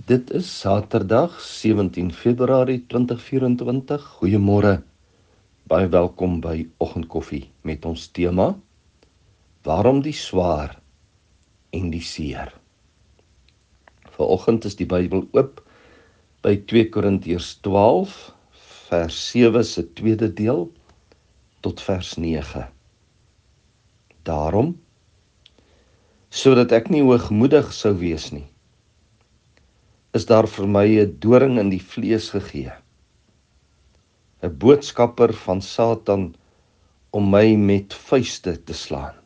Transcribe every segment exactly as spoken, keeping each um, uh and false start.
Dit is Saterdag sewentien Februarie twintig vyf-en-twintig. Goeiemôre. Baie welkom by Oggendkoffie met ons tema: Waarom die swaar en die seer? Vanoggend is die Bybel oop by twee Korintiërs twaalf vers sewe se tweede deel tot vers nege. Daarom, sodat ek nie hoogmoedig sou wees nie, is daar vir my 'n doring in die vlees gegee, 'n boodskapper van Satan om my met vuiste te slaan.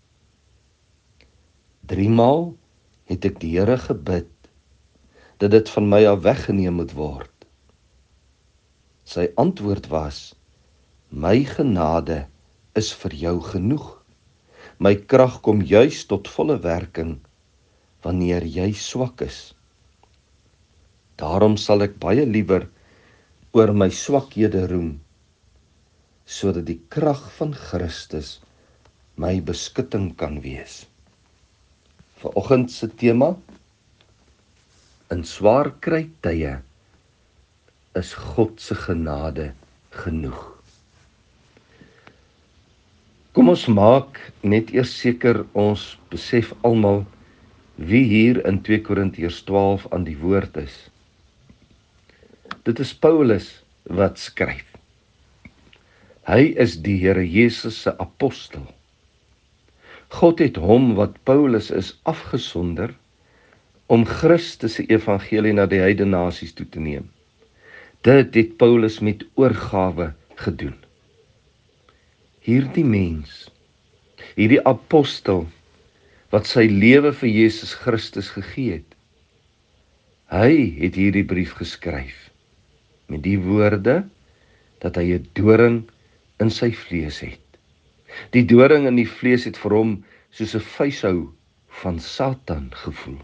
Driemaal het ek die Here gebid dat dit van my af weggeneem moet word. Sy antwoord was: my genade is vir jou genoeg. My krag kom juis tot volle werking wanneer jy swak is. Daarom sal ek baie liewer oor my swakhede roem, sodat die krag van Christus my beskutting kan wees. Vanoggend se tema: in swaar kry tye is God se genade genoeg. Kom ons maak net eers seker ons besef almal wie hier in twee Korintiërs twaalf aan die woord is. Dit is Paulus wat skryf. Hy is die Here Jesus se apostel. God het hom wat Paulus is afgesonder om Christus se evangelie na die heidene nasies toe te neem. Dit het Paulus met oorgawe gedoen. Hierdie mens, hierdie apostel wat sy lewe vir Jesus Christus gegee het, hy het hierdie brief geskryf met die woorde dat hy 'n doring in sy vlees het. Die doring in die vlees het vir hom soos 'n vuishou van Satan gevoel.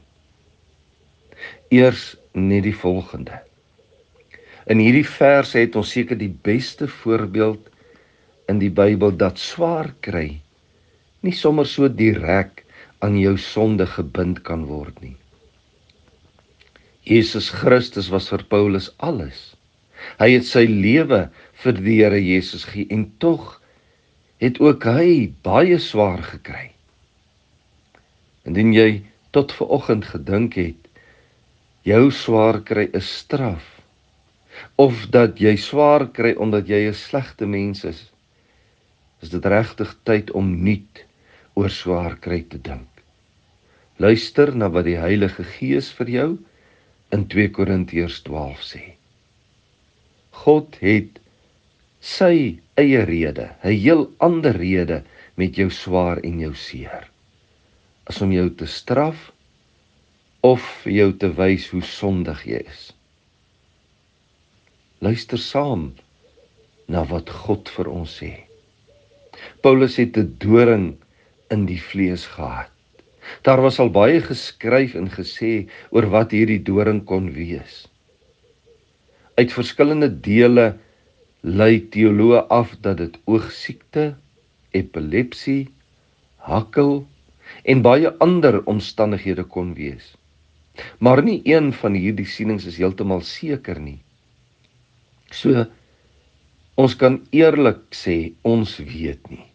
Eers net die volgende. In hierdie vers het ons seker die beste voorbeeld in die Bybel dat swaar kry nie sommer so direk aan jou sonde gebind kan word nie. Jesus Christus was vir Paulus alles. Hy het sy lewe vir die Here Jesus gegee en tog het ook hy baie swaar gekry. Indien jy tot vanoggend gedink het, jou swaar kry is straf, of dat jy swaar kry omdat jy 'n slegte mens is, is dit regtig tyd om nuut oor swaar kry te dink. Luister na wat die Heilige Gees vir jou in twee Korintiërs twaalf sê. God het sy eie rede, 'n heel ander rede met jou swaar en jou seer, as om jou te straf of vir jou te wys hoe sondig jy is. Luister saam na wat God vir ons sê. Paulus het 'n doring in die vlees gehad. Daar was al baie geskryf en gesê oor wat hierdie doring kon wees. Uit verskillende dele lei teoloë af dat dit oogsiekte, epilepsie, hakkel en baie ander omstandighede kon wees. Maar nie een van hierdie sienings is heeltemal seker nie. So, ons kan eerlik sê, ons weet nie.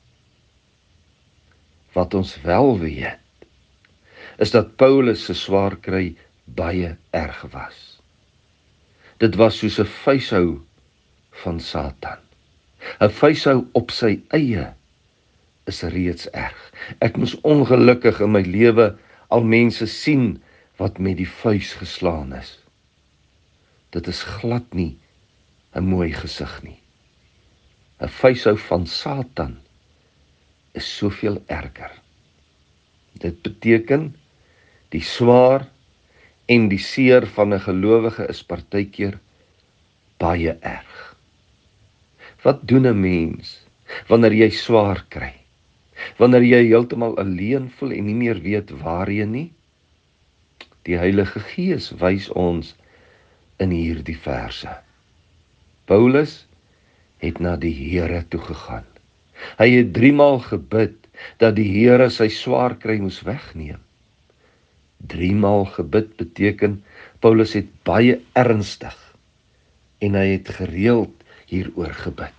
Wat ons wel weet, is dat Paulus se swaar kry baie erg was. Dit was soos 'n vuishou van Satan. 'n Vuishou op sy eie is reeds erg. Ek moes ongelukkig in my lewe al mense sien wat met die vuis geslaan is. Dit is glad nie 'n mooi gesig nie. 'n Vuishou van Satan is soveel erger. Dit beteken die swaar en die seer van 'n gelowige is partykeer baie erg. Wat doen 'n mens wanneer jy swaar kry? Wanneer jy heeltemal alleen voel en nie meer weet waarheen nie? Die Heilige Gees wys ons in hierdie verse. Paulus het na die Here toe gegaan. Hy het driemaal gebid dat die Here sy swaar kry moes wegneem. Driemaal gebid beteken, Paulus het baie ernstig en hy het gereeld hieroor gebid.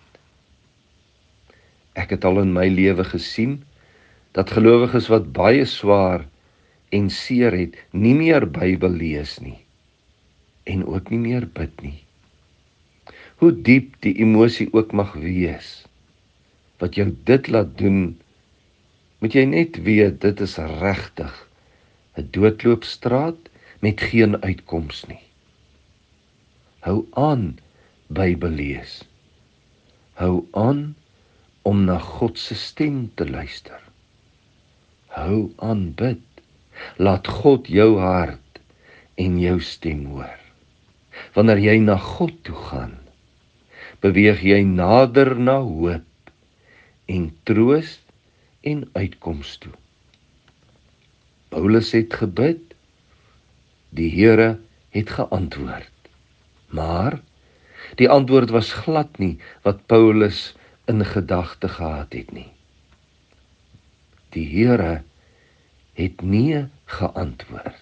Ek het al in my lewe gesien, dat gelowiges wat baie swaar en seer het, nie meer Bybel lees nie, en ook nie meer bid nie. Hoe diep die emosie ook mag wees, wat jou dit laat doen, moet jy net weet, dit is regtig 'n doodloopstraat met geen uitkoms nie. Hou aan Bybel lees. Hou aan om na God se stem te luister. Hou aan bid. Laat God jou hart en jou stem hoor. Wanneer jy na God toe gaan, beweeg jy nader na hoop en troos en uitkoms toe. Paulus het gebid, die Here het geantwoord. Maar die antwoord was glad nie wat Paulus in gedagte gehad het nie. Die Here het nie geantwoord.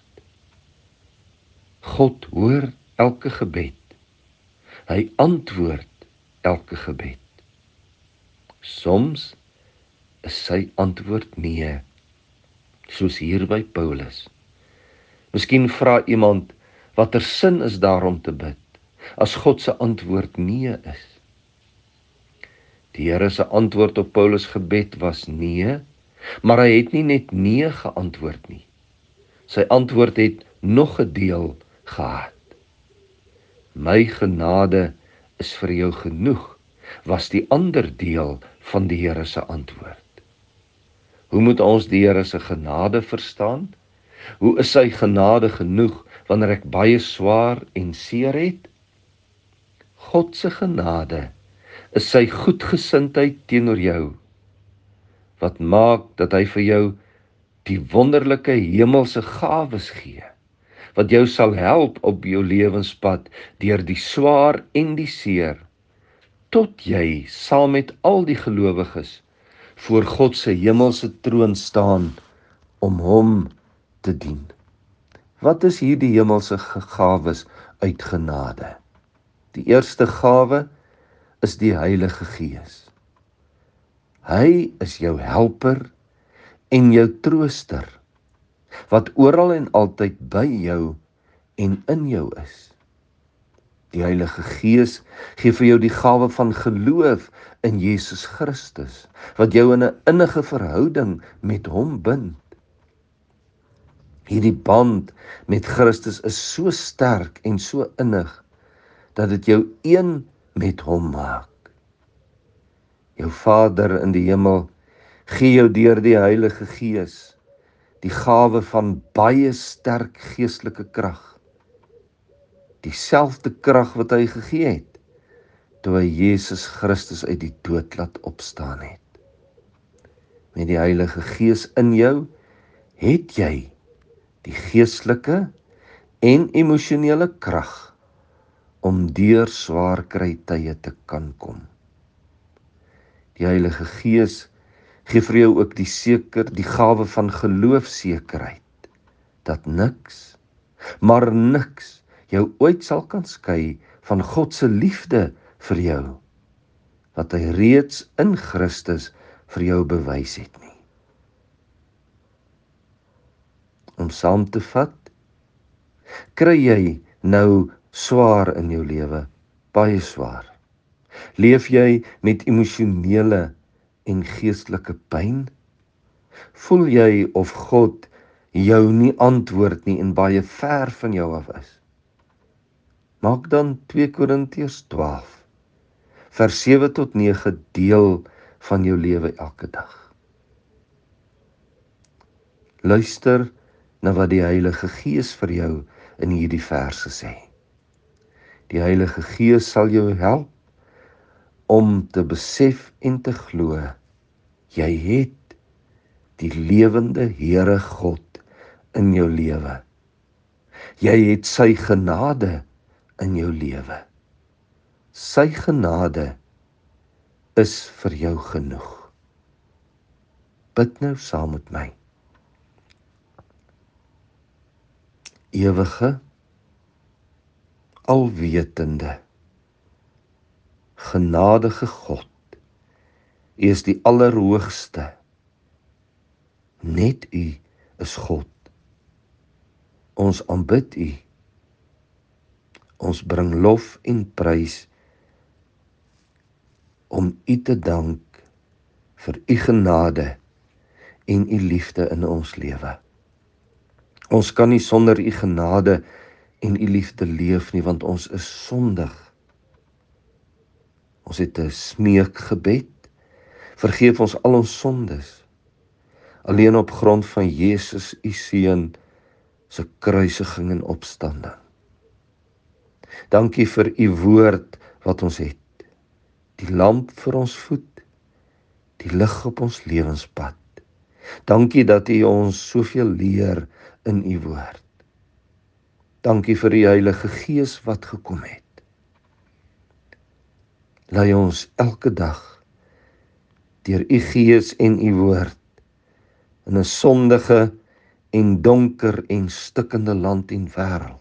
God hoor elke gebed. Hy antwoord elke gebed. Soms is sy antwoord nee, soos hier by Paulus. Miskien vra iemand, watter sin is daar om te bid, as God se antwoord nee is? Die Here se antwoord op Paulus gebed was nee, maar hy het nie net nee geantwoord nie. Sy antwoord het nog 'n deel gehad. My genade is vir jou genoeg, was die ander deel van die Here se antwoord. Hoe moet ons die Here se genade verstaan? Hoe is sy genade genoeg wanneer ek baie swaar en seer het? God se genade is sy goedgesindheid teenoor jou, wat maak dat hy vir jou die wonderlike hemelse gawes gee, wat jou sal help op jou lewenspad deur die swaar en die seer, tot jy saam met al die gelowiges voor God se hemelse troon staan om hom te dien. Wat is hier die hemelse gawes uit genade? Die eerste gawe is die Heilige Gees. Hy is jou helper en jou trooster, wat oral en altyd by jou en in jou is. Die Heilige Gees gee vir jou die gawe van geloof in Jesus Christus, wat jou in 'n innige verhouding met hom bind. Hierdie band met Christus is so sterk en so innig, dat dit jou een met hom maak. Jou Vader in die hemel gee jou deur die Heilige Gees die gawe van baie sterk geestelike krag. Dieselfde krag wat hy gegee het, toe hy Jesus Christus uit die dood laat opstaan het. Met die Heilige Gees in jou, het jy die geestelike en emosionele krag om deur swaar kry tye te kan kom. Die Heilige Gees gee vir jou ook die seker, die gawe van geloofsekerheid, dat niks, maar niks jou ooit sal kan skei van God se liefde vir jou, wat hy reeds in Christus vir jou bewys het nie. Om saam te vat, kry jy nou swaar in jou lewe, baie swaar. Leef jy met emosionele en geestelike pyn? Voel jy of God jou nie antwoord nie en baie ver van jou af is? Maak dan twee Korintiërs twaalf, vers sewe tot nege deel van jou lewe elke dag. Luister na wat die Heilige Gees vir jou in hierdie verse sê. Die Heilige Gees sal jou help om te besef en te glo, jy het die lewende Here God in jou lewe. Jy het sy genade in jou lewe. Sy genade is vir jou genoeg. Bid nou saam met my. ewige, alwetende, genadige God, U is die Allerhoogste. Net U is God. Ons aanbid U. Ons bring lof en prys om U te dank vir U genade en U liefde in ons lewe. Ons kan nie sonder U genade en U liefde leef nie, want ons is sondig. Ons het 'n smeekgebed. Vergeef ons al ons sondes. Alleen op grond van Jesus, U Seun, se kruisiging en opstanding. Dankie vir U woord wat ons het. Die lamp vir ons voet, die lig op ons lewenspad. Dankie dat U ons soveel leer in U woord. Dankie vir die Heilige Gees wat gekom het. Lei ons elke dag deur U Gees en U woord in 'n sondige en donker en stikkende land en wêreld.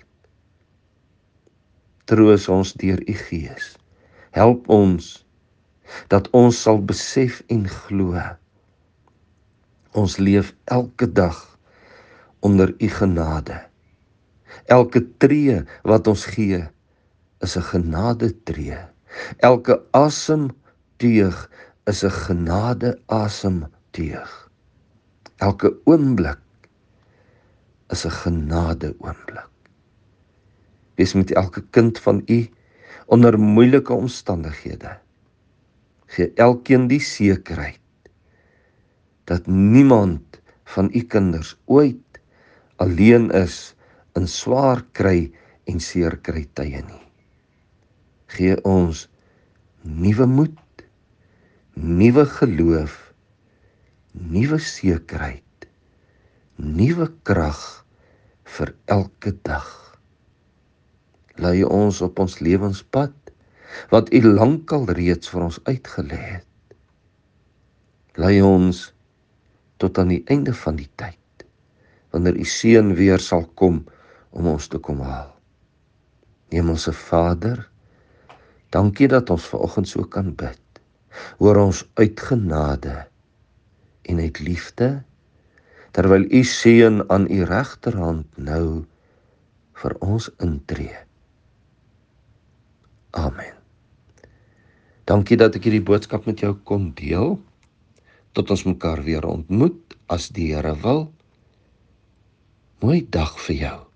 Troos ons deur U Gees. Help ons dat ons sal besef en glo. Ons leef elke dag onder U genade. Elke tree wat ons gee is 'n genadetree. Elke asemteug is 'n genade asemteug. Elke oomblik is 'n genade oomblik. Wees met elke kind van U onder moeilike omstandighede. Gee elkeen die sekerheid dat niemand van U kinders ooit alleen is in swaar kry en seer kry tye nie. Gee ons nuwe moed, nuwe geloof, nuwe sekerheid, nuwe krag vir elke dag. Lei ons op ons lewenspad wat U lankal reeds vir ons uitgelê het. Lei ons tot aan die einde van die tyd, wanneer U Seun weer sal kom om ons te kom haal. Hemelse Vader, dankie dat ons vanoggend so kan bid. Hoor ons uit genade en uit liefde, terwyl U Seun aan U regterhand nou vir ons intree. Amen. Dankie dat ek hierdie boodskap met jou kon deel. Tot ons mekaar weer ontmoet, as die Here wil. Mooi dag vir jou.